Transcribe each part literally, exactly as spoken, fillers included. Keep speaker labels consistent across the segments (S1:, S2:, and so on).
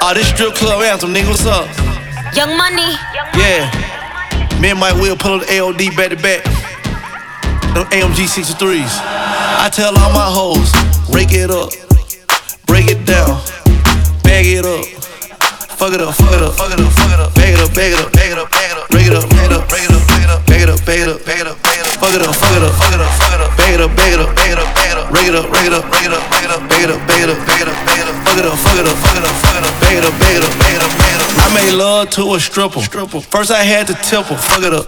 S1: Uh, this strip club anthem, nigga, what's up?
S2: Young Money.
S1: Yeah. Me and Mike Will pull up the A O D back to back. Them A M G sixty-threes. I tell all my hoes, rake it up, break it down, bag it up, fuck it up, fuck it up, fuck it up, fuck it up, bag it up, bag it up, bag it up, bag it up, break it up, break it up, break it up, bag it up, bag it up, bag it up, bag it up, fuck it up, fuck it up, fuck it up, fuck it up, bag it up, bag it up, bag it up, bag it up, break it up, break it up, break it up, bag it up, bag it up, bag it up, bag it up, bag it up, fuck it up, fuck it up, fuck it up, fuck it up, bag it up, bag it up, bag it up, bag it up. I made love to a stripper. Stripper. First I had to tip her. Fuck it up.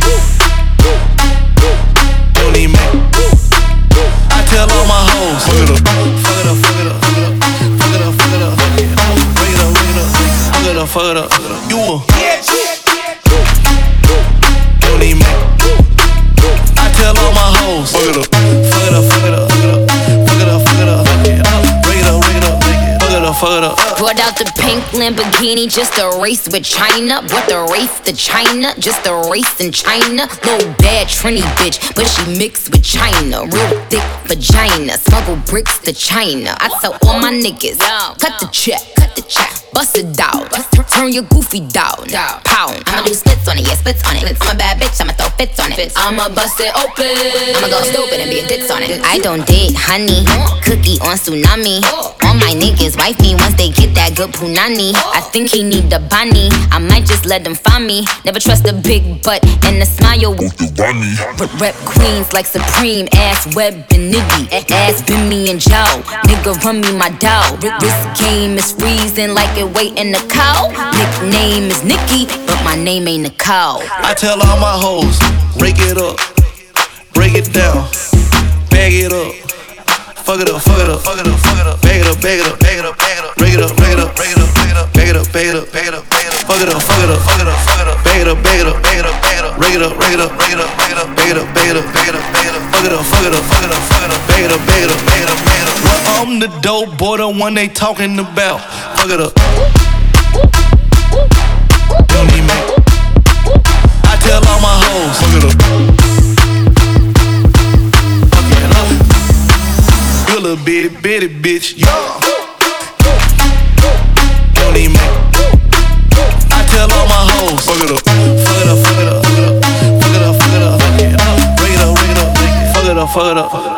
S1: Don't even make. I tell all my hoes. Fuck it up. Fuck it up. Fuck it up. Fuck it up. Fuck it up. Fuck it up. Break it up. Break it up. Fuck it up. Fuck it up. You a. Don't even make. I tell all my hoes. Fuck it up. Fuck it up. Fuck it up. Fuck it up. Fuck it up. Fuck it up. Break it up. Break it up. Fuck it up. Fuck it up.
S2: Brought out the pink Lamborghini just a race with China. Brought the race to China, just a race in China. Little bad Trini bitch, but she mixed with China. Real thick vagina, smuggle bricks to China. I tell all my niggas, cut the check, cut the check. Bust it down, turn your goofy down, pound. I'ma do splits on it, yeah, splits on it. I'm a bad bitch, I'ma throw fits on it. I'ma bust it open, I'ma go stupid and be a ditz on it. I don't date honey, cookie on tsunami. All my niggas wife me once they get that good punani. I think he need the bunny, I might just let them find me. Never trust a big butt and a smile with the bunny. Rep queens like Supreme, ass Web and Niggy, ass Bimmy and Joe. Nigga run me my dough. This game is freezing like it wait in the cow. Nickname is Nikki, but my name ain't Nicole.
S1: I tell all my hoes, rake it up, break it down, bag it up, fuck it up, fuck it up, fuck it up, fuck it up, bag it up, bag it up, bag it up, bag it up, break it up, break it up, break it up, bag it up, bag it up, bag it up, bag it up, bag it up, fuck it up, fuck it up, fuck it up, fuck it up, bag it up, bag it up, bag it up, bag it up, break it up, break it up, break it up, bag it up, bag it up, bag it up, bag it up, bag it up, fuck it up, fuck it up, fuck it up, fuck it up, bag it up, bag it up, bag it up, bag it up. Well, I'm the dope boy, the one they talking about. Fuck it up. Don't need me. I tell all my hoes. Fuck it up. Fuck it up. You a little bitty, bitty bitch. Yeah. Don't need me. I tell all my hoes. Fuck it up. Fuck it up, fuck it up, fuck it up. Fuck it up, fuck it up. Fuck it up. Break it up, break it up. Fuck it up, fuck it up.